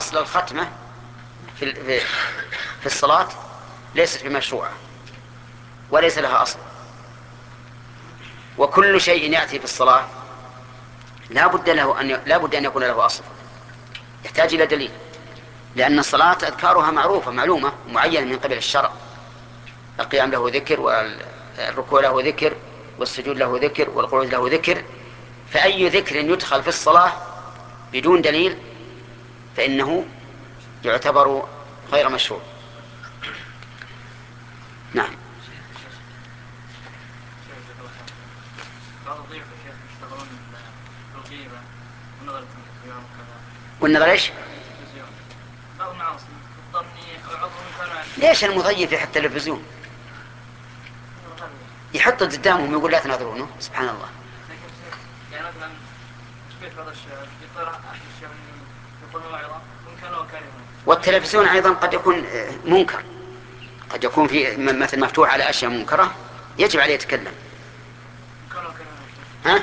أصل الختمة في الصلاة ليست بمشروعة وليس لها أصل. وكل شيء يأتي في الصلاة لا بد أن يكون له أصل، يحتاج إلى دليل، لأن الصلاة أذكارها معروفة معلومة معينة من قبل الشرع. القيام له ذكر، والركوع له ذكر، والسجود له ذكر، والقعود له ذكر. فأي ذكر يدخل في الصلاة بدون دليل فإنه يعتبر غير مشروع. نعم. والنظر ايش؟ ليش المضيف يحط التلفزيون؟ يحطه قدامهم يقول لا تناظرونه. سبحان الله. والتلفزيون أيضا قد يكون منكر، قد يكون في مثل مفتوح على أشياء منكرة يجب عليه يتكلم. ها؟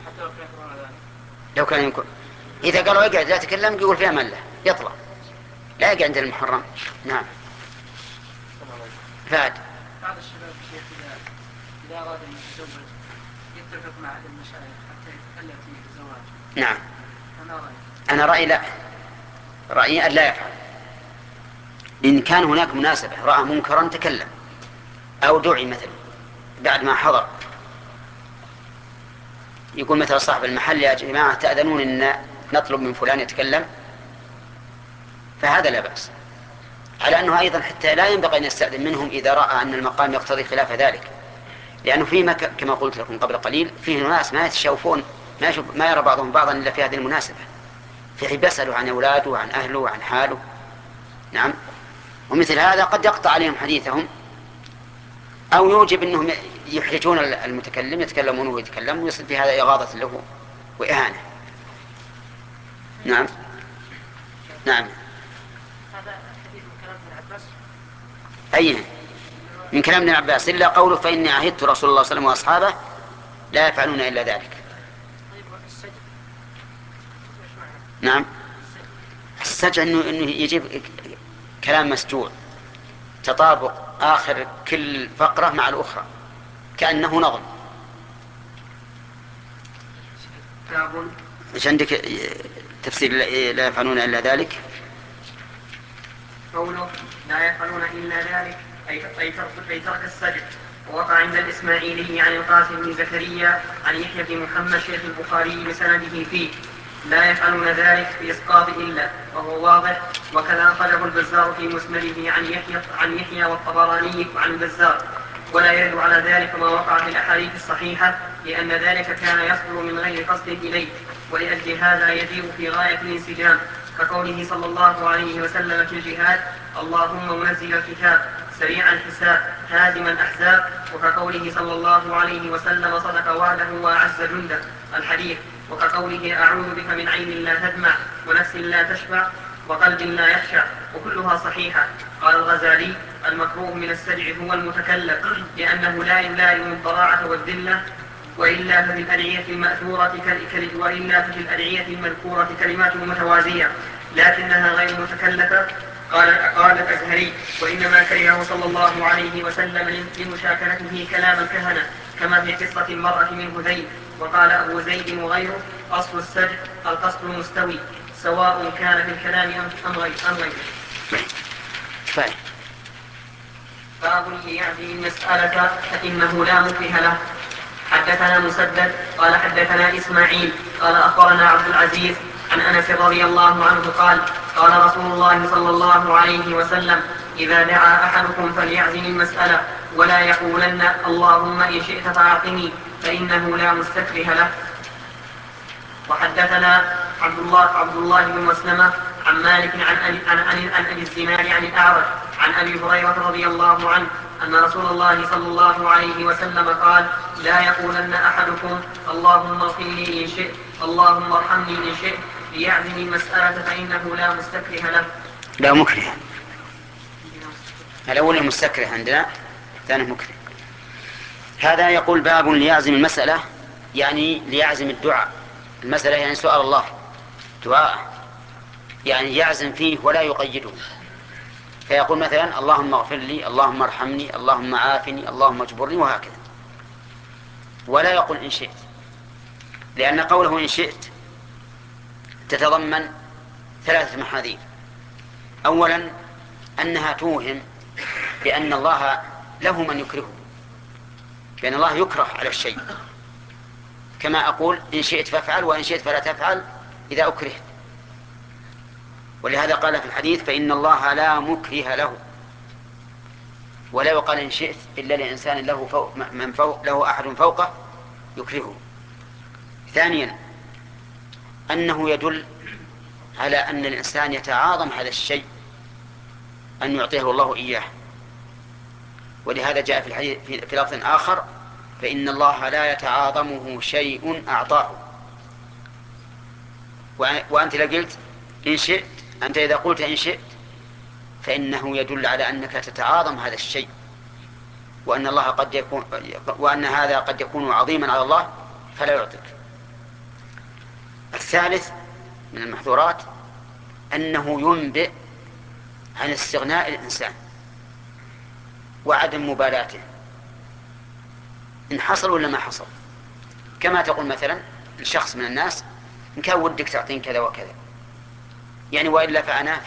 لو كان يمكن إذا قالوا اقعد لا تكلم يقول فيها ملة يطلع، لا يقعد عند المحرم. نعم. فهد بعض الشباب الشيخ إذا أراد أن يتزوج يتفق مع أحد المشايخ حتى يتكلم في الزواج. نعم. فما رأيك؟ أنا رأيي لا، رأيي أن لا يفعل. إن كان هناك مناسبة رأى منكرا تكلم، أو دعي مثلا بعد ما حضر يقول مثل صاحب المحل يا جماعة تأذنون أن نطلب من فلان يتكلم، فهذا لا بأس. على أنه أيضا حتى لا ينبغي أن يستأذن منهم إذا رأى أن المقام يقتضي خلاف ذلك، لأنه فيما كما قلت لكم قبل قليل فيه ناس ما يتشوفون، ما يرى بعضهم بعضا إلا في هذه المناسبة، فيه بيسألوا عن أولاده وعن أهله وعن حاله. نعم. ومثل هذا قد يقطع عليهم حديثهم أو يوجب أنهم يحرجون المتكلم يتكلمون ويتكلم ويصل في هذا إغاظة له وإهانة. نعم. نعم. هذا حديث من كلام ابن عباس. أيه من كلام ابن عباس إلا قوله فإني عهدت رسول الله صلى الله عليه وسلم وأصحابه لا يفعلون إلا ذلك. طيب السجن ايش معنى؟ نعم. السجع إنه يجيب كلام مسجوع تطابق آخر كل فقرة مع الأخرى كأنه نظم. إيش عندك تفسير لا يفعلون إلا ذلك؟ قوله لا يفعلون إلا ذلك أي ترك السجد. ووقع عند الإسماعيلي عن القاسم بن زكريا عن يحيى بن محمد شيخ البخاري بسنده فيه لا يفعلون ذلك بإسقاط إلا، وهو واضح. وكذا أخرجه البزار في مسنده عن يحيى والطبراني عن البزار. ولا يرد على ذلك ما وقع في الأحاديث الصحيحة، لأن ذلك كان يصدر من غير قصد إليه، ولأجل هذا يجيء في غاية الانسجام، كقوله صلى الله عليه وسلم في الجهاد اللهم منزل الكتاب سريع الحساب هازم الأحزاب، وكقوله صلى الله عليه وسلم صدق وعده وأعز جنده الحديث، وكقوله أعوذ بك من عين لا تدمع ونفس لا تشبع وقلب لا يخشع، وكلها صحيحة. قال الغزالي المكروه من السجع هو المتكلم، لأنه لا يلائم الضراعة والذلة، وإلا ففي الأدعية المذكورة كلمات متوازية لكنها غير متكلفة. قال الأزهري وإنما كرهه صلى الله عليه وسلم لمشاكلته كلام الكهنة، كما في قصة المرأة من هذيل. وقال أبو زيد وغيره أصل السجع القصد المستوي، سواء كان في الكلام أم غيره. باب ليعزم المسألة فإنه لا مكره له. حدثنا مسدد قال حدثنا إسماعيل قال أخبرنا عبد العزيز عن أنس رضي الله عنه قال قال رسول الله صلى الله عليه وسلم إذا دعا أحدكم فليعزم المسألة ولا يقولن اللهم إن شئت فأعطني، فإنه لا مستكره له. وحدثنا عبد الله بن مسلمة عن مالك عن أبي الزناد عن الأعرج عن أبي هريرة رضي الله عنه أن رسول الله صلى الله عليه وسلم قال لا يقولن أحدكم اللهم اغفر لي إن شئت اللهم ارحمني إن شئت، ليعزم المسألة فإنه لا مستكره له. لا مكره. الأول مستكره عندنا، ثاني مكره. هذا يقول باب ليعزم المسألة، يعني ليعزم الدعاء. المسألة يعني سؤال الله دعاء. يعني يعزم فيه ولا يقيده، فيقول مثلا اللهم اغفر لي، اللهم ارحمني، اللهم عافني، اللهم اجبرني، وهكذا، ولا يقول إن شئت، لأن قوله إن شئت تتضمن 3 محاذير. أولا أنها توهم بأن الله له من يكرهه، بأن الله يكره على الشيء، كما أقول إن شئت فافعل وإن شئت فلا تفعل إذا أكرهت. ولهذا قال في الحديث فإن الله لا مكره له، ولا يقال إن شئت إلا لإنسان له أحد فوقه يكرهه. ثانيا أنه يدل على أن الإنسان يتعاظم هذا الشيء أن يعطيه الله إياه، ولهذا جاء في الحديث في لفظ آخر فإن الله لا يتعاظمه شيء أعطاه. وأنت لقلت إن شئت، أنت إذا قلت إن شئت فإنه يدل على أنك تتعاظم هذا الشيء، وأن الله وأن هذا قد يكون عظيما على الله فلا يعطيك. الثالث من المحظورات أنه ينبئ عن استغناء الإنسان وعدم مبالاته إن حصل ولا ما حصل، كما تقول مثلا الشخص من الناس إن كان ودك تعطين كذا وكذا، يعني وإلا فأنا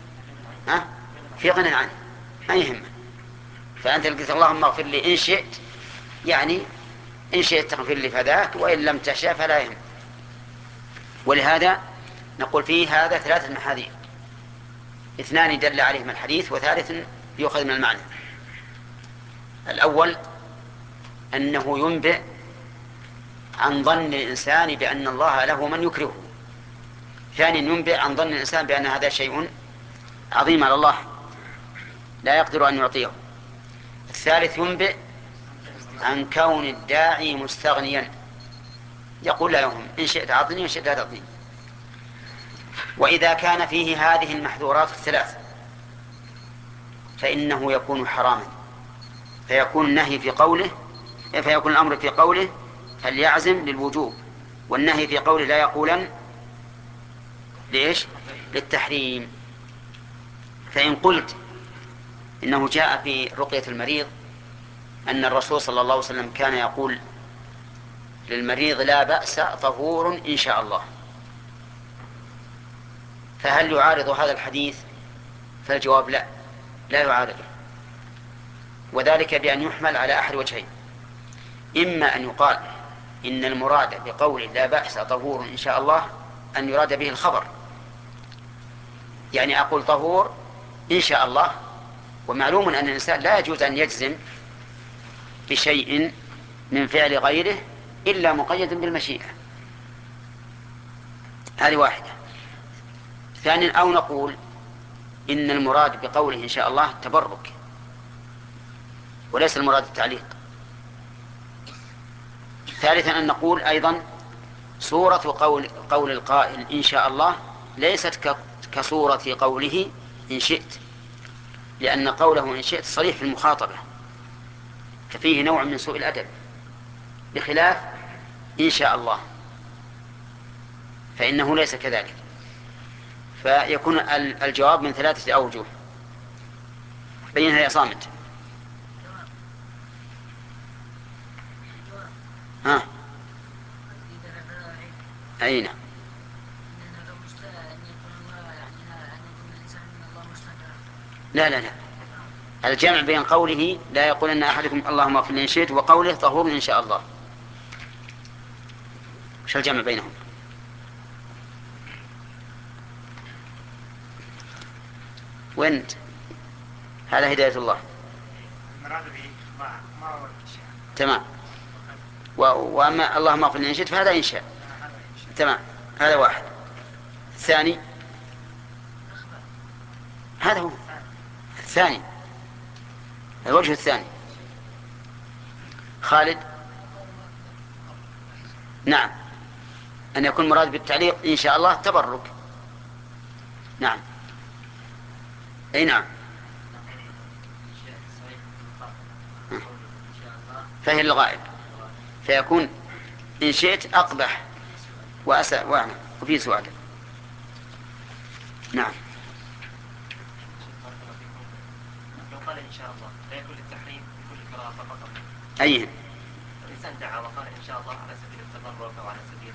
في غنى عنه ما يهمه، فأنت قلت اللهم اغفر لي إن شئت، يعني إن شئت تغفر لي فذاك، وإن لم تشاء فلا يهم. ولهذا نقول فيه هذا 3 محاذير، 2 دل عليهما الحديث و3 يؤخذ من المعنى. الأول أنه ينبئ عن ظن الإنسان بأن الله له من يكرهه. ثانيا ينبئ عن ظن الإنسان بأن هذا شيء عظيم على الله لا يقدر أن يعطيه. الثالث ينبئ عن كون الداعي مستغنيا، يقول لا يهم إن شئت أعطني وإن شئت لا تعطني. وإذا كان فيه هذه المحظورات ال3 فإنه يكون حراما، فيكون النهي في قوله، فيكون الأمر في قوله فليعزم للوجوب، والنهي في قوله لا يقولن ليش؟ للتحريم. فإن قلت إنه جاء في رقية المريض أن الرسول صلى الله عليه وسلم كان يقول للمريض لا بأس طهور إن شاء الله، فهل يعارض هذا الحديث؟ فالجواب لا، لا يعارضه، وذلك بأن يحمل على أحد وجهين: إما أن يقال إن المراد بقول لا بأس طهور إن شاء الله أن يراد به الخبر، يعني أقول طهور إن شاء الله، ومعلوم أن الإنسان لا يجوز أن يجزم بشيء من فعل غيره إلا مقيد بالمشيئة، هذه واحدة. ثانيا أو نقول إن المراد بقوله إن شاء الله تبرك وليس المراد التعليق. ثالثا أن نقول أيضا صورة قول القائل إن شاء الله ليست كصورة قوله إن شئت، لأن قوله إن شئت صريح في المخاطبة ففيه نوع من سوء الأدب، بخلاف إن شاء الله فإنه ليس كذلك. فيكون الجواب من 3 أوجه. بينها يا صامت. ها أين؟ لا لا لا، الجمع بين قوله لا يقول أن أحدكم اللهم اغفر لي إن شئت وقوله طهور إن شاء الله، وش الجمع بينهم؟ وانت هذا هداية الله. تمام. وأما اللهم اغفر لي إن شئت فهذا إن شاء. تمام، هذا واحد. الثاني هذا هو الثاني، الوجه الثاني. خالد. نعم، أن يكون مراد بالتعليق إن شاء الله تبرك. نعم، أي نعم، فهي الغائب، فيكون إن شئت أقبح وأسأل وفي سؤال. نعم. بارك الله فيكم. لو قال إن شاء الله لا يكون للتحريم يكون للكراهة فقط. أي الإنسان دعا وقال إن شاء الله على سبيل التبرك أو على سبيل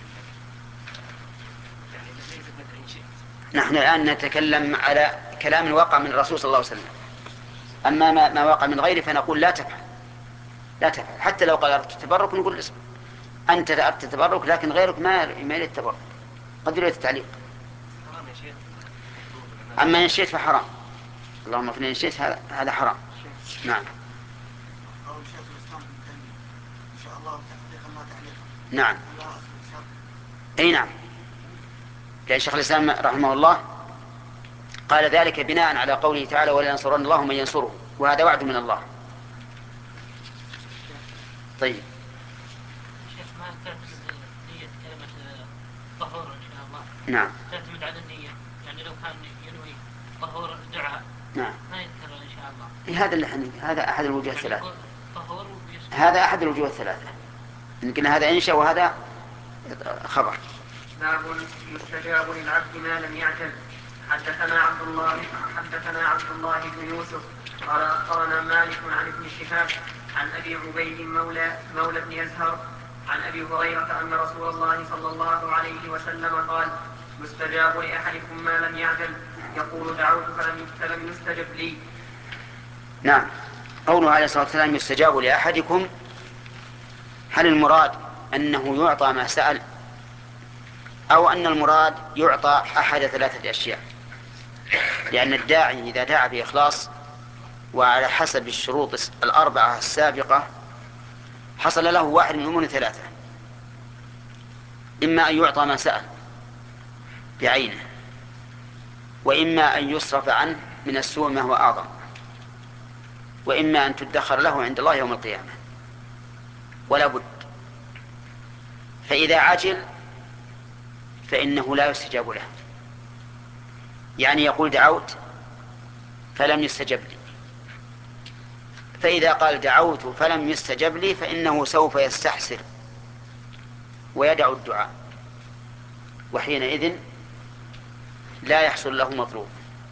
يعني ليست مثل إن شئت. نحن الآن نتكلم على كلام وقع من الرسول صلى الله عليه وسلم. أما ما وقع من غيره فنقول لا تفعل، لا تفعل. حتى لو قال أردت التبرك نقول اسم أنت أردت التبرك لكن غيرك ما يريد التبرك، قد يريد التعليق. حرام يا شيخ. أما إن شئت فحرام، اللهم اغفر إن شئت هذا حرام. نعم. قول شيخ الإسلام ابن تيمية إن شاء الله تحقيقا ما تعليقا. نعم. لا أصل شرط. أي نعم. لأن شيخ الإسلام رحمه الله قال ذلك بناء على قوله تعالى ولينصرن الله من ينصره، وهذا وعد من الله. طيب. شيخ ما تعتمد نية كلمة طهور إن شاء الله. نعم. تعتمد على النية، يعني لو كان ينوي طهور الدعاء نعم. ما يذكر إن شاء الله. هذا أحد الوجوه يعني الثلاثة. طهور هذا أحد الوجوه الثلاثة. يمكن هذا إنشاء وهذا خبر. باب يستجاب للعبد ما لم يعجل. حدثنا عبد الله بن يوسف قال أخبرنا مالك عن ابن شهاب عن أبي عبيد مولى بن أزهر عن أبي هريرة أن رسول الله صلى الله عليه وسلم قال يستجاب لأحدكم ما لم يعجل يقول دعوت فلم يستجب لي. نعم. قوله عليه الصلاة والسلام يستجاب لأحدكم، هل المراد أنه يعطى ما سأل أو أن المراد يعطى أحد ثلاثة أشياء؟ لأن الداعي إذا دعا بإخلاص وعلى حسب الشروط الأربعة السابقة حصل له واحد من أمور ثلاثة: إما أن يعطى ما سأل بعينه، وإما أن يصرف عنه من السوء ما هو أعظم، وإما أن تدخر له عند الله يوم القيامة. ولا بد. فإذا عجل فإنه لا يستجاب له، يعني يقول دعوت فلم يستجب لي. فإذا قال دعوت فلم يستجب لي فإنه سوف يستحسر ويدع الدعاء، وحينئذ لا يحصل له مطلوب.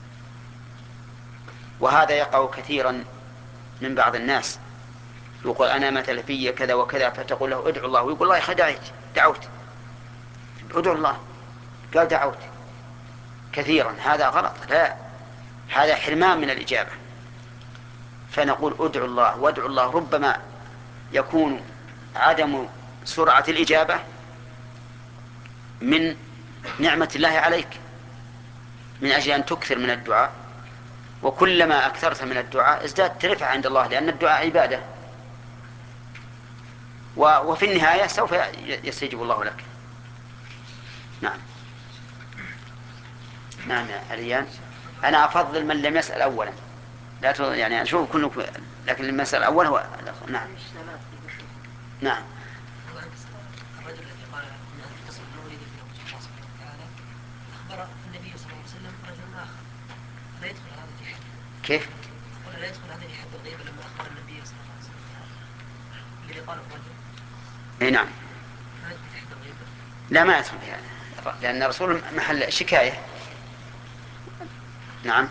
وهذا يقع كثيرا من بعض الناس، يقول أنا مثل في كذا وكذا، فتقول له ادعو الله، ويقول الله يا أخي دعوت. ادعو الله، قال دعوت. كثيرا هذا غلط، لا، هذا حرمان من الإجابة. فنقول ادعو الله وادعو الله. ربما يكون عدم سرعة الإجابة من نعمة الله عليك، من أجل أن تكثر من الدعاء، وكلما أكثرت من الدعاء ازدادت رفعة عند الله، لأن الدعاء عبادة، وفي النهاية سوف يستجيب الله لك. نعم. نعم يا عليان، أنا أفضل من لم يسأل أولا، لا يعني أشوف كلكم، لكن لم يسأل أول هو. نعم. نعم. الرجل الذي قال ان هذه القصه انه يريد فيها وجه الله سبحانه وتعالى اخبر النبي صلى الله عليه وسلم رجل اخر، لا يدخل هذا في حد. كيف؟ لا يدخل هذا في حد الغيبه لما اخبر النبي صلى الله عليه وسلم الذي قاله الرجل. اي نعم. ما يدخل في حد الغيبه. لا ما يدخل في هذا، لأن الرسول محل شكاية. نعم.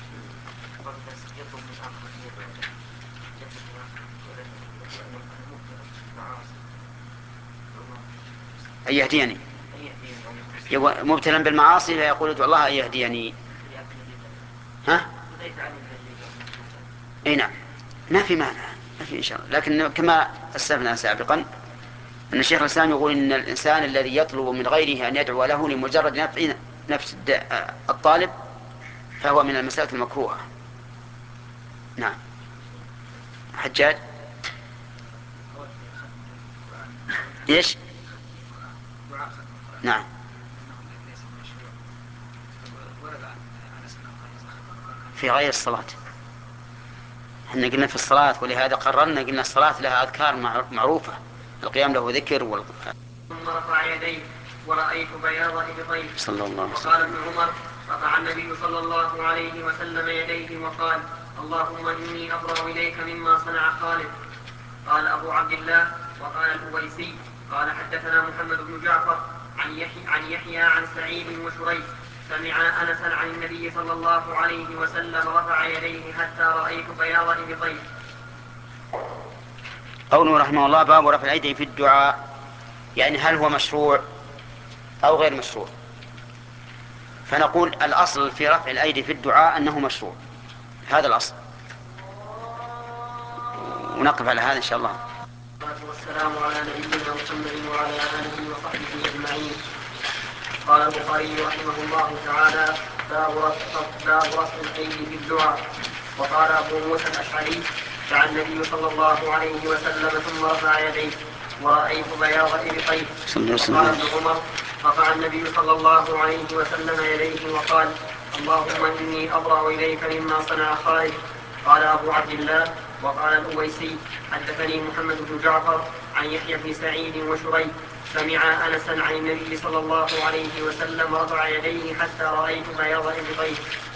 أن يهديني، مبتلا بالمعاصي فيقول ادعو الله أن يهديني. ها؟ اي نعم، ما في مانع، ما في إن شاء الله. لكن كما أسلفنا سابقا أن الشيخ الإسلام يقول إن الإنسان الذي يطلب من غيره أن يدعو له لمجرد نفس الطالب فهو من المسألة المكروهة. نعم. حجاج. ايش؟ نعم. في غير الصلاة. احنا قلنا في الصلاة، ولهذا قررنا قلنا الصلاة لها أذكار معروفة، القيام له ذكر ثم رفع يديه ورأيت بياض إبطيه. صلى الله عليه وسلم. وقال ابن عمر رفع النبي صلى الله عليه وسلم يديه وقال اللهم إني أبرأ إليك مما صنع خالد. قال أبو عبد الله وقال الأويسي قال حدثنا محمد بن جعفر عن يحيى عن سعيد وشريح سمع أنسا عن النبي صلى الله عليه وسلم رفع يديه حتى رأيت بياض إبطيه. قوله رحمه الله باب رفع الأيدي في الدعاء، يعني هل هو مشروع أو غير مشروع؟ فنقول الأصل في رفع الأيدي في الدعاء أنه مشروع، هذا الأصل، ونقف على هذا إن شاء الله. والسلام على نبينا محمد وعلى آله وصحبه أجمعين. قال البخاري رحمه الله تعالى باب رفع الأيدي في الدعاء. وقال أبو موسى الأشعري دعا النبي صلى الله عليه وسلم ثم رفع يديه ورأيت بياض إبطيه. وقال ابن عمر رفع النبي صلى الله عليه وسلم يديه وقال اللهم إني أبرأ إليك مما صنع خالد. قال أبو عبد الله وقال الأويسي حدثني محمد بن جعفر عن يحيى بن سعيد وشريح سمع أنسا عن النبي صلى الله عليه وسلم رفع يديه حتى رأيت بياض إبطيه.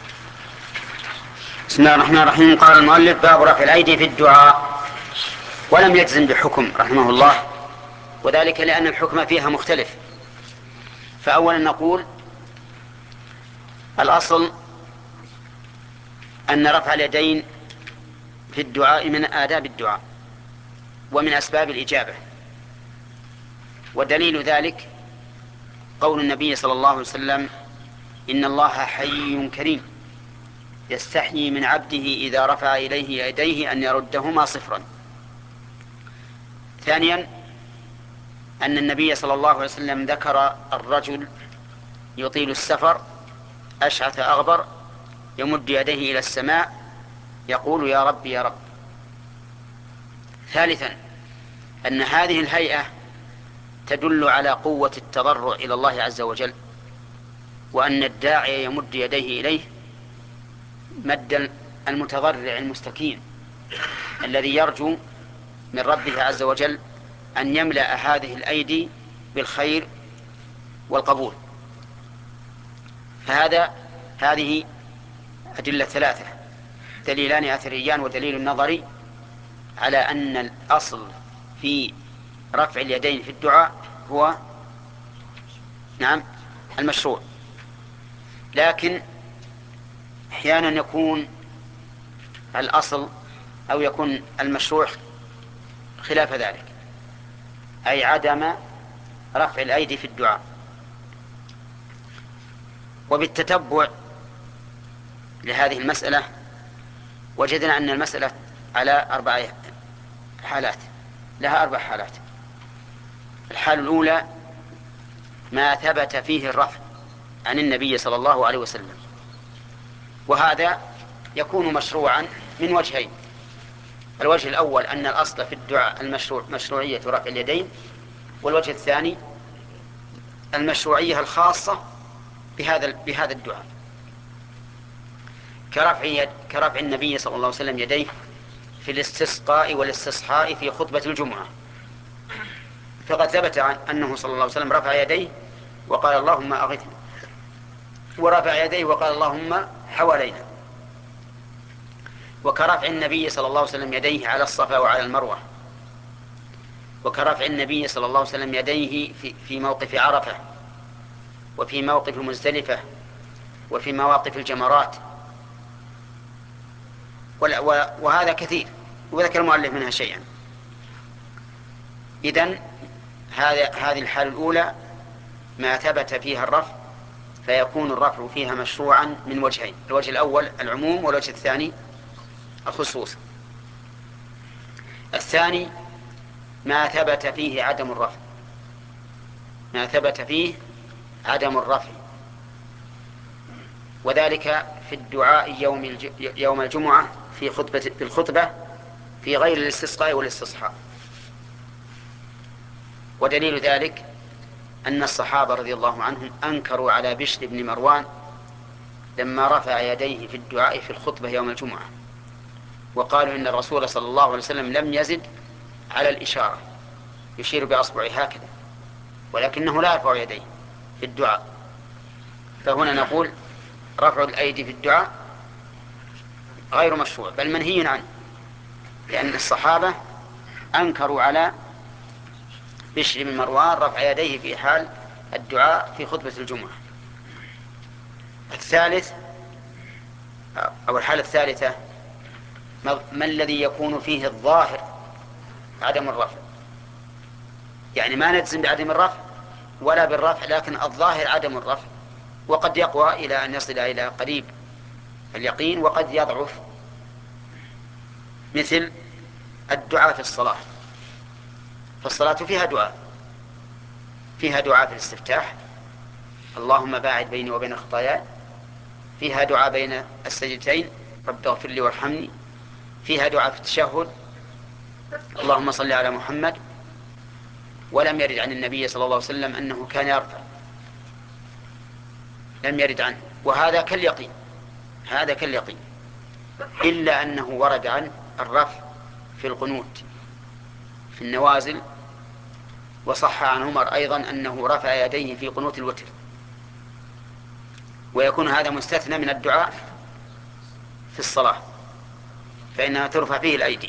بسم الله الرحمن الرحيم. قال المؤلف باب رفع الأيدي في الدعاء، ولم يجزم بحكم رحمه الله، وذلك لأن الحكم فيها مختلف. فأولا نقول الأصل أن رفع اليدين في الدعاء من آداب الدعاء ومن أسباب الإجابة، ودليل ذلك قول النبي صلى الله عليه وسلم إن الله حي كريم يستحيي من عبده إذا رفع إليه يديه أن يردهما صفرا. ثانيا أن النبي صلى الله عليه وسلم ذكر الرجل يطيل السفر أشعث أغبر يمد يديه إلى السماء يقول يا رب يا رب. ثالثا أن هذه الهيئة تدل على قوة التضرع إلى الله عز وجل، وأن الداعي يمد يديه إليه مد المتضرع المستكين الذي يرجو من ربه عز وجل أن يملأ هذه الأيدي بالخير والقبول. هذه أدلة ثلاثة، دليلان أثريان ودليل نظري، على أن الأصل في رفع اليدين في الدعاء هو المشروع. لكن أحيانا يكون الأصل أو يكون المشروع خلاف ذلك، أي عدم رفع الأيدي في الدعاء. وبالتتبع لهذه المسألة وجدنا أن المسألة على 4 حالات، لها 4 حالات. الحالة الأولى ما ثبت فيه الرفع عن النبي صلى الله عليه وسلم، وهذا يكون مشروعا من وجهين. الوجه الأول أن الأصل في الدعاء مشروعية رفع اليدين، والوجه الثاني المشروعية الخاصة بهذا الدعاء، كرفع النبي صلى الله عليه وسلم يديه في الاستسقاء والاستصحاء في خطبة الجمعة، فقد ثبت أنه صلى الله عليه وسلم رفع يديه وقال اللهم أغثنا، ورفع يديه وقال اللهم حوالينا. وكرفع النبي صلى الله عليه وسلم يديه على الصفا وعلى المروة، وكرفع النبي صلى الله عليه وسلم يديه في موقف عرفة، وفي موقف مزدلفة، وفي مواقف الجمرات، وهذا كثير، وذكر المؤلف منها شيئا. إذن هذه الحالة الأولى ما ثبت فيها الرفع، فيكون الرفع فيها مشروعا من وجهين: الوجه الأول العموم، والوجه الثاني الخصوص. الثاني ما ثبت فيه عدم الرفع، ما ثبت فيه عدم الرفع، وذلك في الدعاء يوم الجمعة في الخطبة في غير الاستسقاء والاستصحاء. ودليل ذلك أن الصحابة رضي الله عنهم أنكروا على بشر بن مروان لما رفع يديه في الدعاء في الخطبة يوم الجمعة، وقالوا إن الرسول صلى الله عليه وسلم لم يزد على الإشارة، يشير بأصبعه هكذا، ولكنه لا يرفع يديه في الدعاء. فهنا نقول رفع الأيدي في الدعاء غير مشروع، بل منهي عنه، لأن الصحابة أنكروا على بشر بن مروان رفع يديه في حال الدعاء في خطبة الجمعة. الثالث أو الحالة الثالثة ما الذي يكون فيه الظاهر عدم الرفع، يعني ما نجزم بعدم الرفع ولا بالرفع، لكن الظاهر عدم الرفع، وقد يقوى إلى أن يصل إلى قريب اليقين وقد يضعف، مثل الدعاء في الصلاة. فالصلاة فيها دعاء في الاستفتاح: اللهم باعد بيني وبين خطاياي. فيها دعاء بين السجدتين: رب اغفر لي وارحمني. فيها دعاء في التشهد: اللهم صل على محمد. ولم يرد عن النبي صلى الله عليه وسلم أنه كان يرفع، لم يرد عنه، وهذا كاليقين، هذا كاليقين، إلا أنه ورد عنه الرفع في القنوت في النوازل، وصح عن عمر أيضا أنه رفع يديه في قنوت الوتر، ويكون هذا مستثنى من الدعاء في الصلاة فإنها ترفع فيه الأيدي.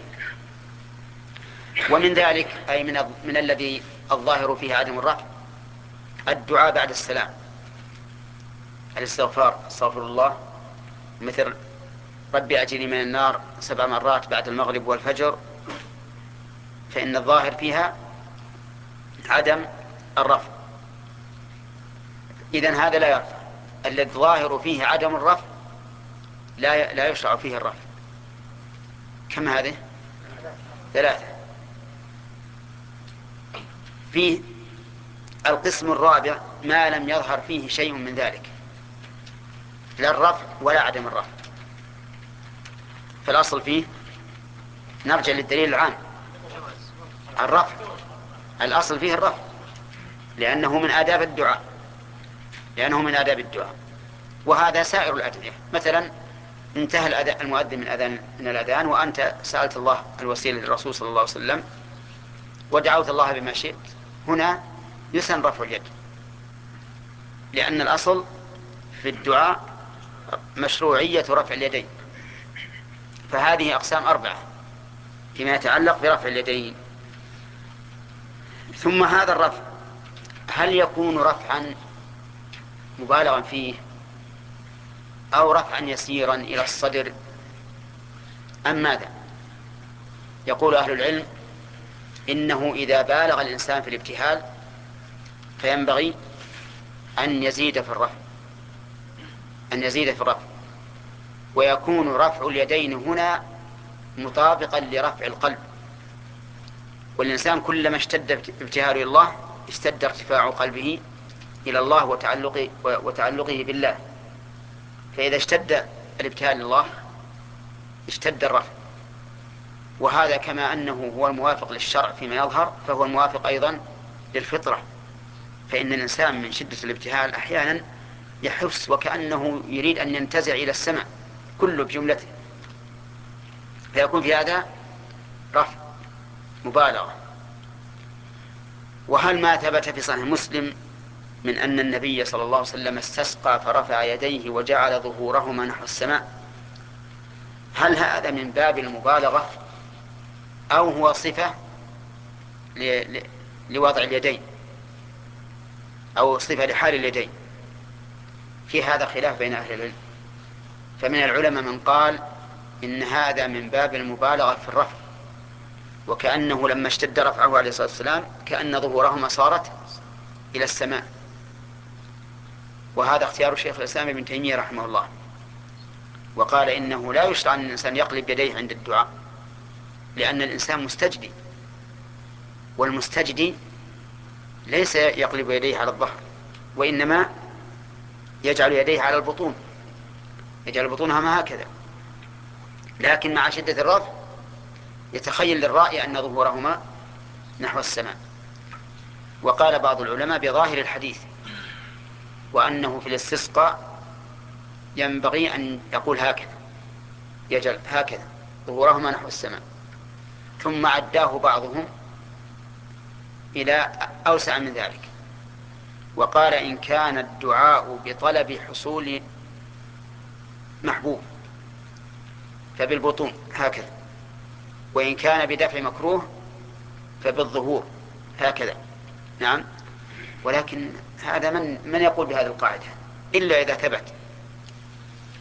ومن ذلك أي من الذي الظاهر فيه عدم الرفع الدعاء بعد السلام، الاستغفار: استغفر الله، مثل ربي أجرني من النار 7 مرات بعد المغرب والفجر، فإن الظاهر فيها عدم الرفع. إذن هذا لا يرفع. الذي الظاهر فيه عدم الرفع لا يشرع فيه الرفع. كم هذه؟ 3. فيه القسم الرابع ما لم يظهر فيه شيء من ذلك، لا الرفع ولا عدم الرفع. فالأصل فيه نرجع للدليل العام: الرفع. الأصل فيه الرفع لأنه من آداب الدعاء، وهذا سائر الأدعية. مثلا انتهى المؤذن من الأذان وأنت سألت الله الوسيلة للرسول صلى الله عليه وسلم ودعوت الله بما شئت، هنا يسن رفع اليد، لأن الأصل في الدعاء مشروعية رفع اليدين. فهذه أقسام 4 فيما يتعلق برفع اليدين. ثم هذا الرفع هل يكون رفعا مبالغا فيه أو رفعا يسيرا إلى الصدر أم ماذا؟ يقول أهل العلم إنه إذا بالغ الإنسان في الابتهال فينبغي أن يزيد في الرفع، ويكون رفع اليدين هنا مطابقا لرفع القلب. والإنسان كلما اشتد ابتهاله إلى الله اشتد ارتفاع قلبه إلى الله وتعلقه بالله، فإذا اشتد الابتهال لله اشتد الرفع. وهذا كما أنه هو الموافق للشرع فيما يظهر فهو الموافق أيضا للفطرة، فإن الإنسان من شدة الابتهال أحيانا يحس وكأنه يريد أن ينتزع إلى السماء كله بجملته، فيكون في هذا رفع مبالغة. وهل ما ثبت في صحيح مسلم من أن النبي صلى الله عليه وسلم استسقى فرفع يديه وجعل ظهورهما نحو السماء، هل هذا من باب المبالغة أو هو صفة لوضع اليدين أو صفة لحال اليدين؟ في هذا خلاف بين أهل العلم، فمن العلماء من قال إن هذا من باب المبالغة في الرفع، وكأنه لما اشتد رفعه عليه الصلاة والسلام كأن ظهورهما صارت إلى السماء. وهذا اختيار شيخ الإسلام ابن تيمية رحمه الله، وقال إنه لا يشرع أن الإنسان يقلب يديه عند الدعاء، لأن الإنسان مستجدي، والمستجدي ليس يقلب يديه على الظهر، وإنما يجعل يديه على البطون، يجعل بطونها هكذا، لكن مع شدة الرفع يتخيل للرأي أن ظهورهما نحو السماء. وقال بعض العلماء بظاهر الحديث وأنه في الاستسقاء ينبغي أن يقول هكذا، يجعل هكذا ظهورهما نحو السماء. ثم عداه بعضهم إلى أوسع من ذلك، وقال إن كان الدعاء بطلب حصول محبوب فبالبطون هكذا، وإن كان بدفع مكروه فبالظهور هكذا. نعم، ولكن هذا من يقول بهذه القاعدة إلا إذا ثبت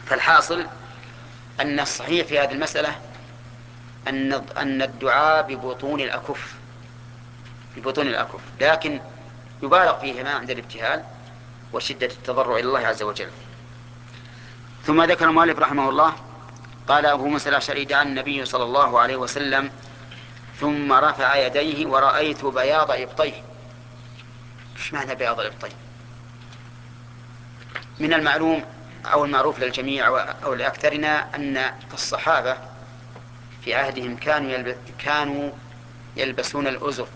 فالحاصل أن الصحيح في هذه المسألة أن الدعاء ببطون الأكف، ببطون الأكف، لكن يبالغ فيهما عند الابتهال وشدة التضرع إلى الله عز وجل. ثم ذكر المؤلف رحمه الله قال أبو موسى الأشعري دعا النبي صلى الله عليه وسلم ثم رفع يديه ورأيت بياض إبطيه. ايش معنى بياض الإبطين؟ من المعلوم أو المعروف للجميع أو لأكثرنا أن الصحابة في عهدهم كانوا يلبسون الأزر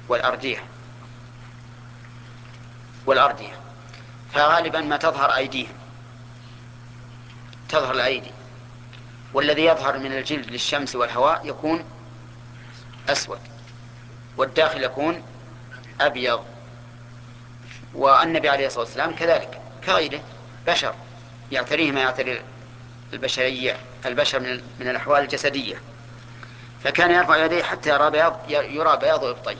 والأردية، فغالبا ما تظهر أيديهم، تظهر الأيدي، والذي يظهر من الجلد للشمس والهواء يكون أسود، والداخل يكون أبيض. والنبي عليه الصلاة والسلام كذلك كغيره بشر يعتريه ما يعتري البشر من الأحوال الجسدية، فكان يرفع يديه حتى يرى بياض إبطيه.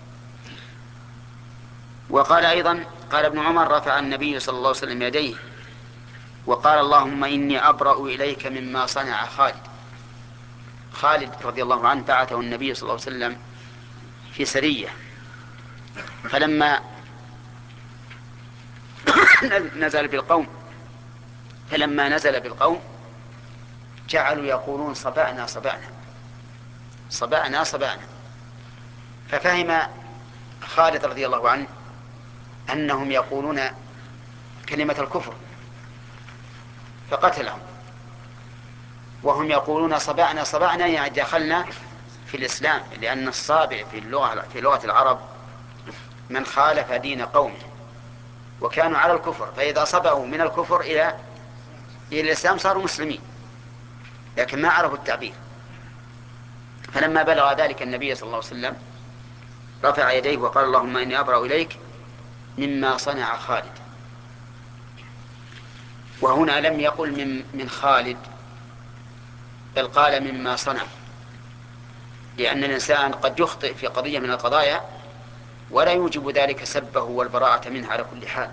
وقال أيضا قال ابن عمر رفع النبي صلى الله عليه وسلم يديه وقال اللهم إني أبرأ إليك مما صنع خالد رضي الله عنه بعثه النبي صلى الله عليه وسلم في سرية، فلما نزل بالقوم جعلوا يقولون صبعنا صبعنا صبعنا صبعنا، ففهم خالد رضي الله عنه أنهم يقولون كلمة الكفر فقتلهم، وهم يقولون صبعنا صبعنا يعني دخلنا في الإسلام، لأن الصابع في لغة العرب من خالف دين قومه وكانوا على الكفر، فإذا صبعوا من الكفر إلى الإسلام صاروا مسلمين، لكن ما عرفوا التعبير. فلما بلغ ذلك النبي صلى الله عليه وسلم رفع يديه وقال اللهم إني أبرأ إليك مما صنع خالد. وهنا لم يقل من خالد، بل قال مما صنع، لأن الإنسان قد يخطئ في قضية من القضايا ولا يوجب ذلك سبه والبراءة منه على كل حال.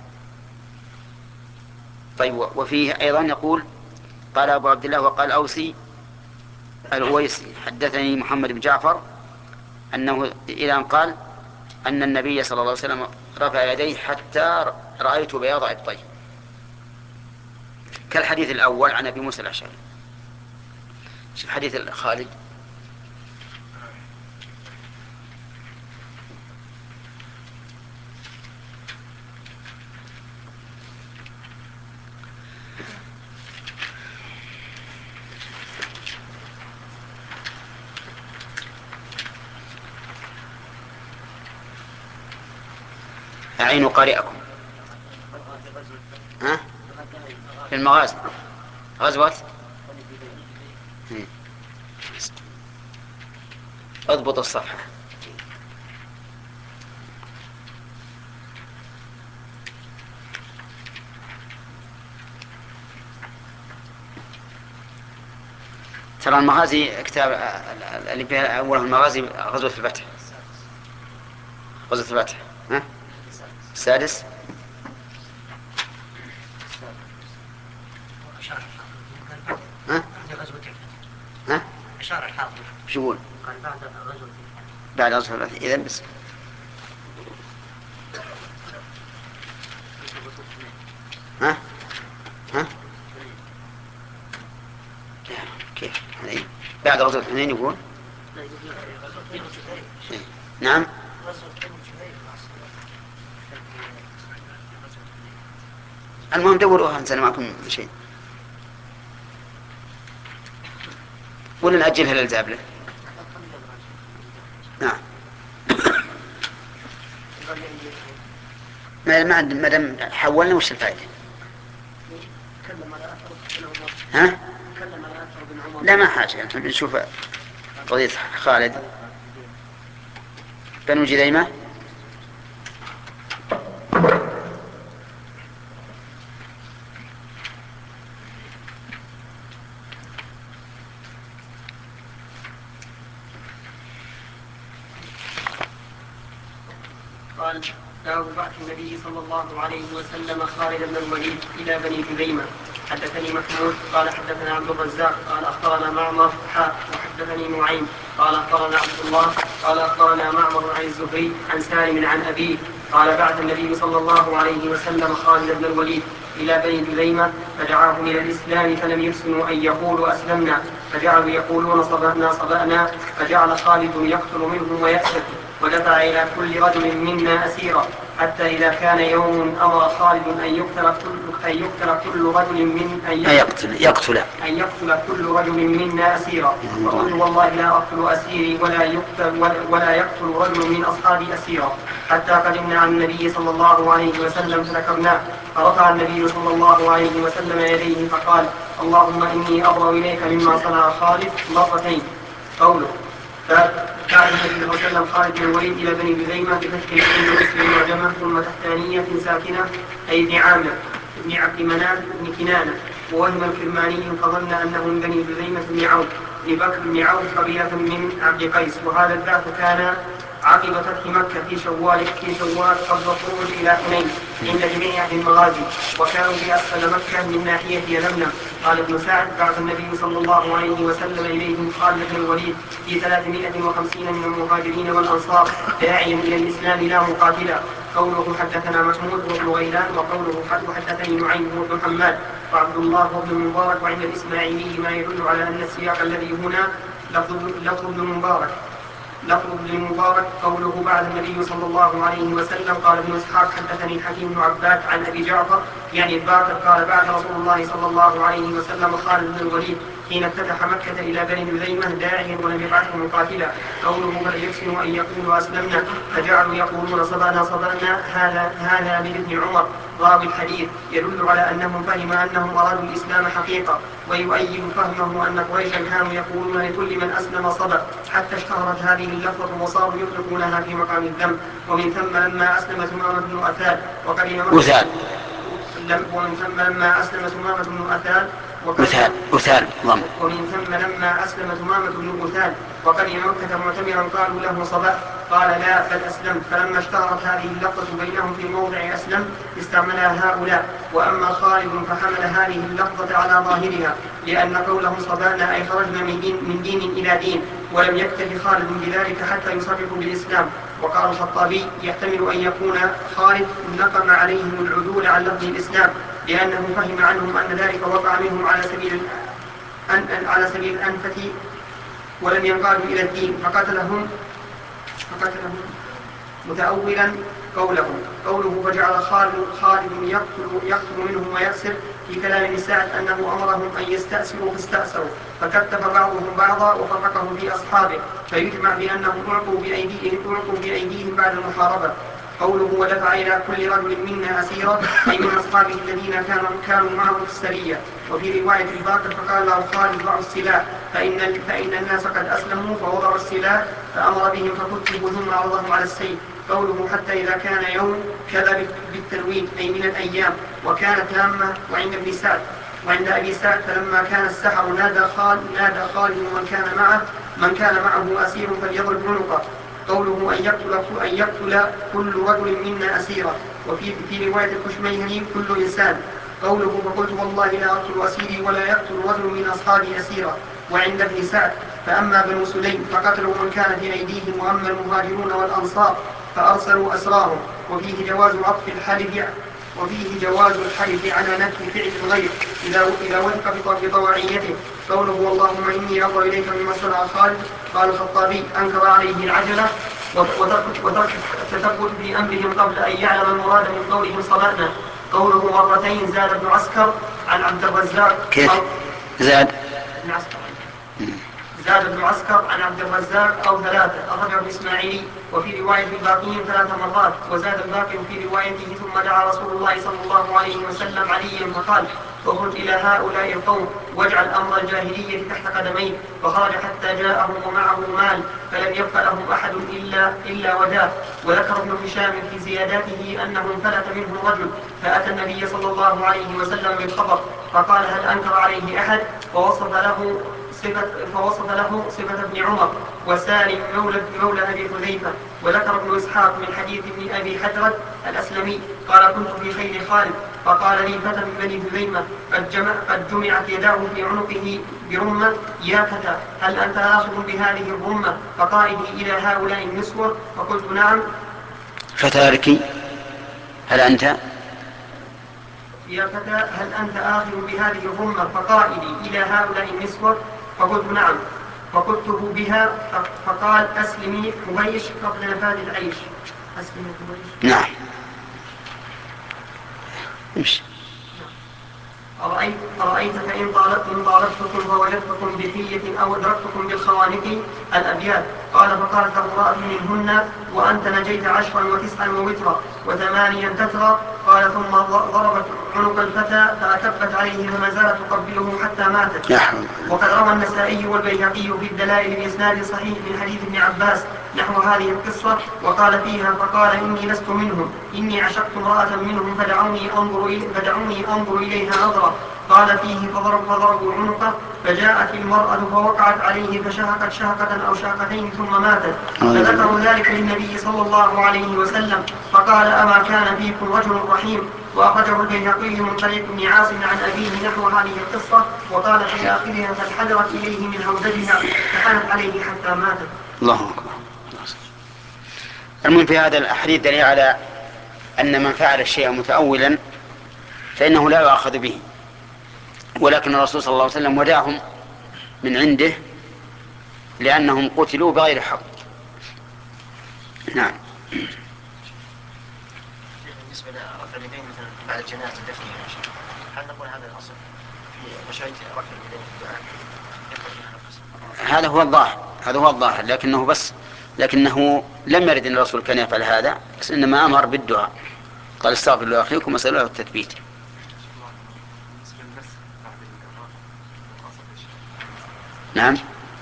طيب، وفيه أيضا يقول قال أبو عبد الله وقال أوسي الأويسي حدثني محمد بن جعفر أنه إلى أن قال أن النبي صلى الله عليه وسلم رفع يديه حتى رأيت بياض إبطيه، كالحديث الأول عن أبي موسى الأشعري. شوف حديث خالد أعينوا قارئكم في المغازي غزوة اضبط الصفحة. ترى المغازي كتاب اللي فيها أوله المغازي غزوة الفتح، غزوة الفتح السادس. أشار الحافظ شو يقول؟ قال بعد غزوة الفتح. بعد غزوة الفتح إذن بس. ها كيف بعد غزوة حنين يقول؟ نعم. المهم دوروها أنسان معكم شيء ولا نأجلها للزابلة. نعم. ما دام حولنا وش الفائدة؟ ها؟ لا ما حاجة، نحن نشوف قضية خالد بنو جذيمة. قال باب بعث النبي صلى الله عليه وسلم خالد بن الوليد إلى بني جذيمة. حدثني محمود قال حدثنا عبد الرزاق قال أخبرنا معمر وحدثني نعيم قال أخبرنا عبد الله قال أخبرنا معمر عن الزهري عن سالم عن أبيه قال بعث النبي صلى الله عليه وسلم خالد بن الوليد إلى بني جذيمة فدعاهم إلى الإسلام فلم يحسنوا أن يقولوا أسلمنا فجعلوا يقولون صبأنا فجعل خالد يقتل منهم ويأسر ودفع إلى كل رجل منا أسيرا حتى إذا كان يوم أمر خالد أن يقتل كل رجل كل رجل منا أسيرا وقلت والله لا أقتل أسيري ولا يقتل رجل من أصحابي أسيرا حتى قدمنا عن النبي صلى الله عليه وسلم فذكرناه فرفع النبي صلى الله عليه وسلم يديه فقال اللهم إني أبرأ إليك مما صنع خالد مرتين. قوله بعد النبي صلى الله عليه وسلم خالد بن الوليد إلى بني جذيمة بفتح العين واسم المعجمة ثم تحتانية ساكنة أي ابن عامر ابن عبد مناف بن كنانة ووهم الكرماني فظن أنه من بني جذيمة بن عوف بن بكر بن عوف قبيلة من عبد قيس. وهذا البعث كان عقب فتح مكة في شوال قبل الخروج إلى حنين عند جميع المغازي وكانوا في أسفل مكة من ناحية يلملم. قال ابن سعد بعث النبي صلى الله عليه وسلم إليهم خالد بن الوليد في 350 من المهاجرين والأنصار داعيا إلى الإسلام لا مقاتلا. قوله حدثنا محمود وابن غيلان وقوله حدثني نعيم وابن حماد وعبد الله وابن المبارك وعند الإسماعيلي ما يدل على أن السياق الذي هنا لفظ ابن المبارك قوله بعد النبي صلى الله عليه وسلم. قال ابن إسحاق حدثني الحكيم بن عباد عن أبي جعفر يعني الباقر قال بعد رسول الله صلى الله عليه وسلم خالد بن الوليد حين افتتح مكة إلى بني جذيمة داعيا ولم يبعثه مقاتلا. قوله بل يحسن أن يقولوا أسلمنا فجعلوا يقولون صبرنا هذا لابن عمر راوي الحديث يدل على أنهم أنهم أرادوا الإسلام حقيقة ويؤيد فهمه أن قريشا كانوا يقولون لكل من أسلم صبر حتى اشتهرت هذه اللفظة وصاروا يطلقونها في مقام الذنب. ومن ثم لما أسلم ثمامة بن أثال وقدم مكة معتمرا قالوا له صباح قال لا بل أسلمت. فلما اشتهرت هذه اللفظة بينهم في موضع أسلم استعملها هؤلاء. وأما خالد فحمل هذه اللفظة على ظاهرها لأن قولهم صبانا أي خرجنا من دين إلى دين ولم يكتف خالد بذلك حتى يصرحوا بالإسلام. وقال الخطابي يحتمل أن يكون خالد نقم عليهم العدول عن لفظ الإسلام لأنه فهم عنهم أن ذلك وقع منهم على سبيل الأنفة ولم ينقادوا إلى الدين فقتلهم متأولا قوله فجعل خالد يقتل منهم ويأسر في كلام ابن سعد أنه أمرهم أن يستأسروا فاستأسروا فكتف بعضهم بعضا وفرقهم في أصحابه فيجمع بأنهم أعطوا بأيديهم بعد المحاربة. قوله ودفع إلى كل رجل منا أسيرا أي من أصحابه الذين كانوا معه في السرية. وفي رواية الباقر فقال له خالد ضعوا السلاح فإن الناس قد أسلموا فوضعوا السلاح فأمر بهم فكتبوا ثم عرضهم على السيف. قوله حتى إذا كان يوم كذا بالتنوين أي من الأيام وكانت تامة. وعند أبي سعد فلما كان السحر نادى خالد من كان معه أسير فليضرب عنقه. قوله أن يقتل كل رجل منا أسيرا. وفي رواية الكشميهني كل إنسان. قوله فقلت والله لا أقتل أسيري ولا يقتل رجل من أصحابي أسيرا. وعند ابن سعد فأما بنو سليم فقتلوا من كان في أيديهم وأما المهاجرون والأنصار فأرسلوا أسراهم. وفيه جواز الحلف على نفي فعل الغير إذا وفق بطواعيته. قوله واللهم إني أبرأ إليك مما صنع خالد. قال الخطابي أنكر عليه العجلة وترك التثبت في أمرهم قبل أن يعلم المراد من قولهم صلاتنا. قوله مرتين زاد ابن عسكر عن عبد الرزاق. كيف زاد ابن عسكر عن عبد الرزاق أو ثلاثة أخرجه الإسماعيلي. وفي رواية الباقيين 3 مرات. وزاد الباقي في روايته ثم دعا رسول الله صلى الله عليه وسلم عليا فقال اخرج إلى هؤلاء القوم واجعل أمر الجاهلية تحت قدميه. فخرج حتى جاءهم ومعه مال فلم يبق لهم أحد إلا وداه. وذكر ابن هشام في زياداته أنه انفلت منه رجل فأتى النبي صلى الله عليه وسلم بالخبر فقال هل أنكر عليه أحد فوصف له صفة ابن عمر وسالم مولى أبي حذيفة. وذكر ابن إسحاق من حديث ابن أبي حدرد الأسلمي قال كنت في خير خالد فقال لي فتى من بني هذيمة قد جمعت يداه في عنقه برمة: يا فتى هل أنت آخذ بهذه الرمة فقائدي إلى هؤلاء النسوة؟ فقلت نعم. فتاركي هل أنت يا فتى هل أنت آخذ بهذه الرمة فقائدي إلى هؤلاء النسوة؟ فقلت نعم. فقلته بها فقال: أسلمي حبيش قبل نفاذ العيش. أسلمي حبيش. نعم. امشي. أرأيت فإن طالبتكم فوجدتكم بحية أو أدركتكم بالخوانق الأبيات. قال: فقالت له امرأة منهن: وأنت نجيت 10 و9 ووترا و8 تترى. قال: ثم ضربت عنق الفتى فأكبت عليه فما زالت تقبله حتى ماتت. وقد روى النسائي والبيهقي في الدلائل بإسناد صحيح من حديث ابن عباس نحو هذه القصة، وقال فيها: فقال: إني لست منهم، إني عشقت امرأة منهم فدعوني أنظر إليها نظرة. قال فيه: فضربوا عنقه، فجاءت المرأة فوقعت عليه فشهقت شهقة أو شهقتين ثم ماتت. فذكروا ذلك للنبي صلى الله عليه وسلم، فقال: أما كان فيكم رجل رحيم. وأخرجه البيهقي من طريق ابن عاصم عن أبيه نحو هذه القصة، وقال في آخرها: فانحدرت إليه من هودجها فحنت عليه حتى ماتت. الله أكبر. المهم في هذا الحديث دليل على أن من فعل الشيء متأولا فإنه لا يؤاخذ به، ولكن الرسول صلى الله عليه وسلم ودعهم من عنده لأنهم قتلوا بغير حق. نعم. بالنسبة لرفع اليدين مثلا بعد الجنازة دفنها يا شيخ، هل نقول هذا الأصل في مشروعية رفع اليدين في الدعاء؟ هذا هو الظاهر لكنه لم يرد أن الرسول كان يفعل هذا، بس إنما أمر بالدعاء، قال: استغفر الله أخيكم وسألوا له التثبيت. نعم.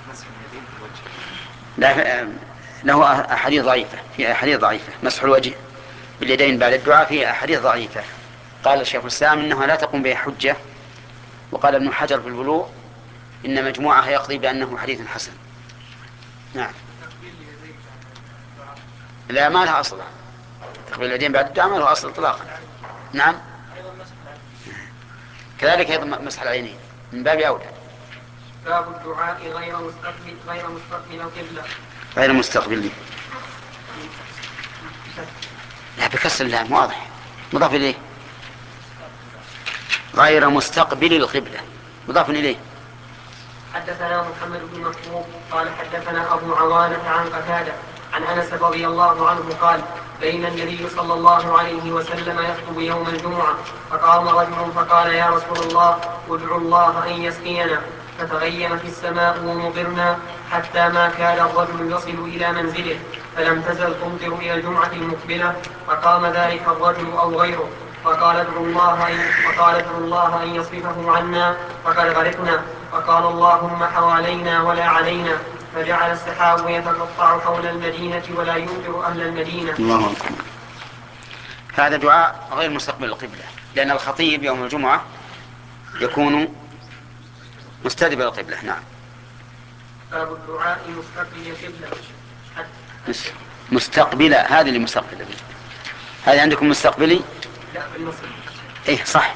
له أحاديث ضعيفة، في أحاديث ضعيفة مسح الوجه باليدين بعد الدعاء، في أحاديث ضعيفة. قال الشيخ الإسلام إنها لا تقوم به حجة، وقال ابن حجر في البلوغ إن مجموعها يقضي بأنه حديث حسن. نعم. لا، ما لها أصل. تقبيل اليدين بعد الدعاء ما له أصل إطلاقا. نعم. كذلك أيضا مسح العينين من باب أولى. باب الدعاء غير مستقبل القبلة. غير مستقبل، لا بكسر اللام واضح، مضاف إليه. غير مستقبل القبلة مضاف إليه. حدثنا محمد بن محبوب قال حدثنا أبو عوانة عن قتادة عن أنس رضي الله عنه قال: بين النبي صلى الله عليه وسلم يخطب يوم الجمعة، فقام رجل فقال: يا رسول الله، ادعو الله أن يسقينا. فتغيمت السماء ومطرنا حتى ما كاد الرجل يصل إلى منزله، فلم تزل تمطر إلى الجمعة المقبلة. فقام ذلك الرجل أو غيره فقال: ادعو الله أن يصرفه عنا فقد غرقنا. فقال: اللهم حوالينا ولا علينا. فجعل السحاب يتقطع حول المدينة ولا يمطر أهل المدينة. الله أكبر. هذا دعاء غير مستقبل القبلة، لأن الخطيب يوم الجمعة يكون مستدبر القبلة. نعم. باب الدعاء مستقبل القبلة. مستقبلة، هذه اللي مستقبلة. هذه عندكم مستقبلي؟ لا، بالمصري. إيه صح.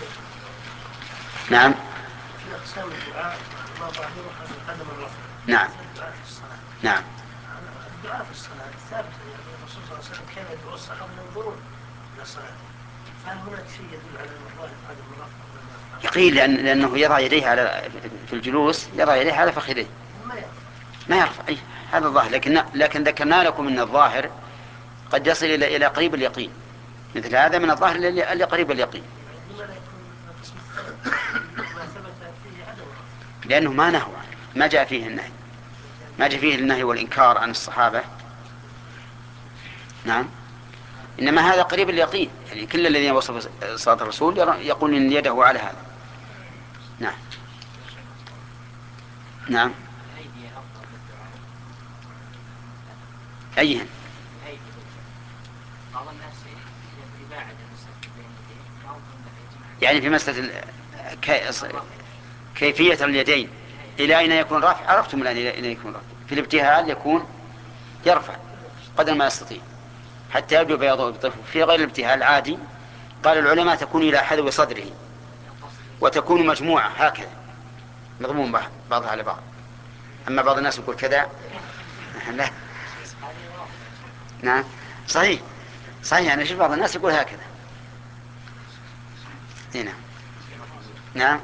نعم. في أقسام الدعاء ما ظاهره قدم الرفع. نعم. الدعاء في الصلاة. نعم. الدعاء في الصلاة ثابت، يعني الرسول صلى الله عليه وسلم كان يدعو الصحابة ينظرون إلى الصلاة. فهل هناك شيء يدل على أن الله قدم الرفع؟ يقيل لأنه يضع يديه في الجلوس يضع يديه على فخذيه. ما يرفع. أي هذا الظاهر، لكن ذكرنا لكم أن الظاهر قد يصل إلى قريب اليقين، مثل هذا من الظاهر اللي قريب اليقين. لأنه ما نهى، ما جاء فيه النهي، ما جاء فيه النهي والإنكار عن الصحابة. نعم. إنما هذا قريب اليقين، يعني كل الذين وصفوا صلاة الرسول يقول إن يده على هذا. نعم. نعم. أيهن؟ يعني في مسألة كيفية اليدين إلى أين يكون رافع، عرفتم الآن إلى أين يكون رافع. في الابتهال يكون يرفع قدر ما يستطيع حتى يبدو بياض إبطه. في غير الابتهال عادي قال العلماء تكون إلى حذو صدره وتكون مجموعة هكذا مضمون بعضها على بعض. أما بعض الناس يقول كذا لا. نعم صحيح يعني شوف بعض الناس يقول هكذا. هنا نعم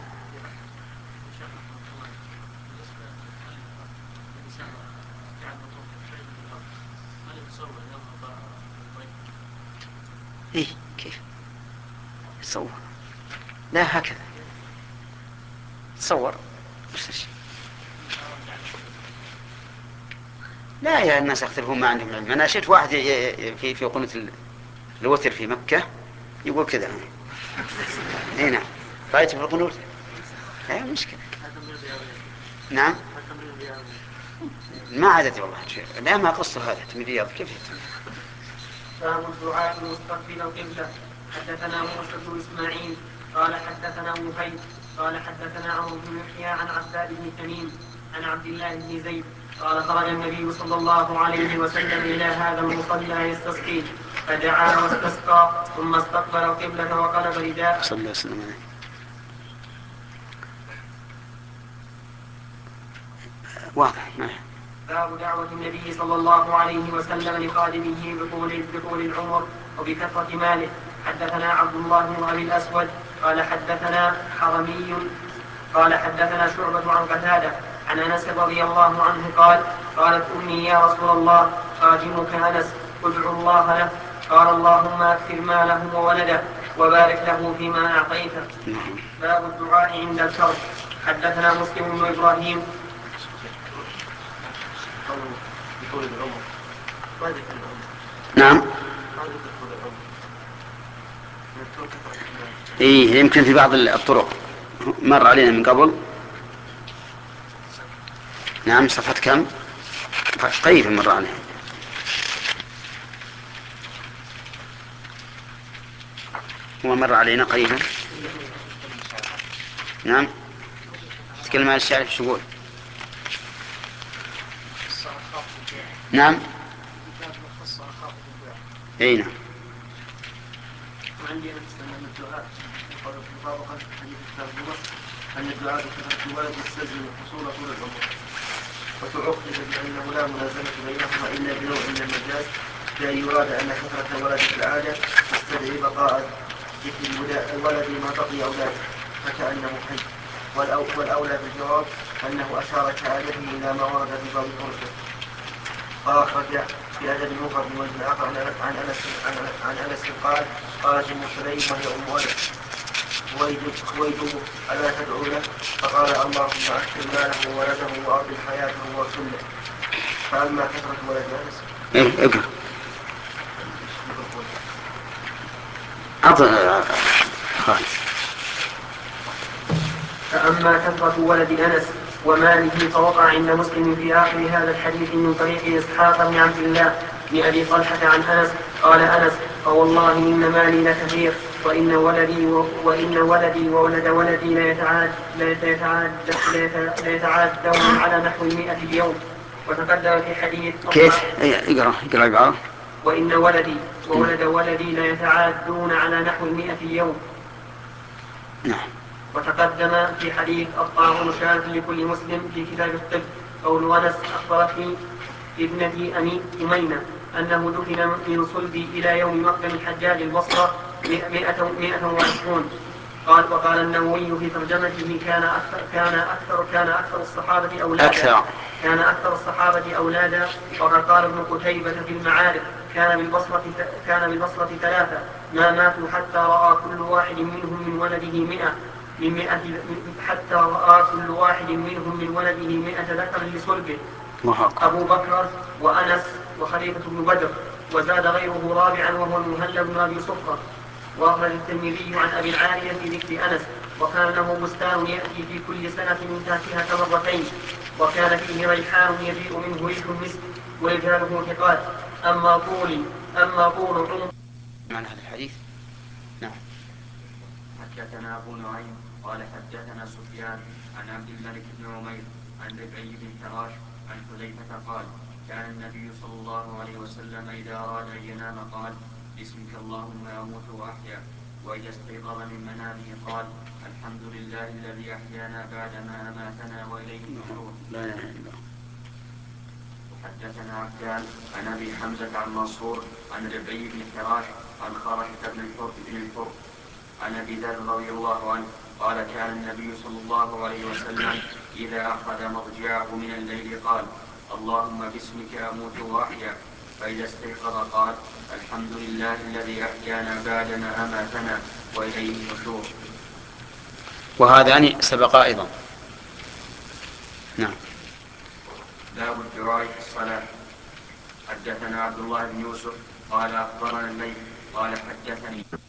إيه كيف تصور؟ لا هكذا تصور. لا يا الناس يختلفون ما عندهم علم. أنا شفت واحد في قناة الوتر في مكة يقول كذا. هنا رأيت في القنوت لا مشكلة. نعم ما عادت والله لا ما قصته هذا من رياض كيف يتم. باب الدعاء مستقبل القبلة. حدثنا موسى بن اسماعيل قال حدثنا وهيب قال حدثنا عمرو بن يحيى عن عباد بن تميم عن عبد الله بن زيد قال خرج النبي صلى الله عليه وسلم الى هذا المصلى يستسقي فدعا واستسقى ثم استقبل القبلة وقلب رداءه. صلى الله عليه وسلم. واضح. باب دعوة النبي صلى الله عليه وسلم لخادمه بطول العمر وبكثرة ماله. حدثنا عبد الله بن أبي الأسود قال حدثنا حرمي قال حدثنا شعبة عن قتادة عن أنس رضي الله عنه قال قالت أمي يا رسول الله خادمك أنس ادعو الله له قال اللهم أكثر ماله وولده وبارك له فيما أعطيته. باب الدعاء عند الكرب. حدثنا مسلم بن إبراهيم نعم إيه يمكن في بعض الطرق مر علينا من قبل. نعم صفحة كم قريب مر علينا. هو مر علينا قريبا. نعم تكلم عن الشعر في الشغول. نعم اي نعم. وعندي أن الدعاء مطابقة حديث الترجمة أن الدعاء بكثرة الولد يستلزم الحصول طول العمر. وتعقد بأنه لا منازمة بينهما إلا بنوع من المجاز بأن يراد أن كثرة الولد في العادة تستدعي بقاء ذكر الولد ما بقي أولاده فكأنه حي. والأولى بالجواب أنه أشار كعادته إلى ما ورد في باب الأرجح. فأخرج في أدب المفرد من وجه آخر عن أنس قال قالت أم سليم وهي أم أنس خويجب ألا تدعو له فقال اللهم أكثر ماله وولده وأرض حياته وسنه. فأما كثرة ولد أنس فأما كثرة ولد أنس وماله فوقع عند مسلم في آخر هذا الحديث من طريق إسحاق بن عبد الله بن أبي طلحة عن أنس قال أنس فوالله إن مالي لكثير وإن ولدي وولد ولدي ليتعادون على نحو 100 اليوم. وتقدم في حديث كيف اقرأ عبارة وإن ولدي وولد ولدي ليتعادون على نحو 100 اليوم. نعم. وتقدم في حديث الطاعون شاهد لكل مسلم في كتاب الطب قول أنس أخبرتني ابنتي أمينة أنه دفن من صلبي إلى يوم مقدم الحجاج البصرة 120. وقال النووي في ترجمته كان أكثر الصحابة أولادا. وقد قال ابن قتيبة في المعارف كان بالبصرة 3 ما ماتوا حتى رأى كل واحد منهم من ولده 100 حتى رأى كل واحد منهم من ولده 100 ذكر لصلبه أبو بكر وأنس وخليفة بن بدر. وزاد غيره رابعا وهو المهلب بن أبي صفرة. وأخرج الترمذي عن أبي العالية في ذكر أنس وكان له بستان يأتي في كل سنة من تحتها مرتين وكان فيه ريحان يجيء منه ريح المسك ورجاله ثقات. أما طول عمر معنى هذا الحديث. نعم. حدثنا أبو نعيم قال حدثنا سفيان عن عبد الملك بن عمير عن ربعي بن حراش عن حذيفة قال كان النبي صلى الله عليه وسلم إذا أراد أن ينام قال باسمك اللهم أموت وأحيا وإذا استيقظ من منامه قال الحمد لله الذي أحيانا بعدما أماتنا وإليه النشور. لا إله إلا الله. حدثنا عبدان عن أبي حمزة عن منصور عن ربعي بن حراش عن خارجة بن الفر عن أبي ذر رضي الله عنه قال كان النبي صلى الله عليه وسلم إذا أخذ مضجعه من الليل قال اللهم باسمك أموت وأحيا، فإذا استيقظ قال الحمد لله الذي أحيانا بعدما أماتنا وإليه النشور. وهذان سبق أيضا. نعم. باب الدعاء في الصلاة. حدثنا عبد الله بن يوسف قال أخبرنا الليث قال حدثني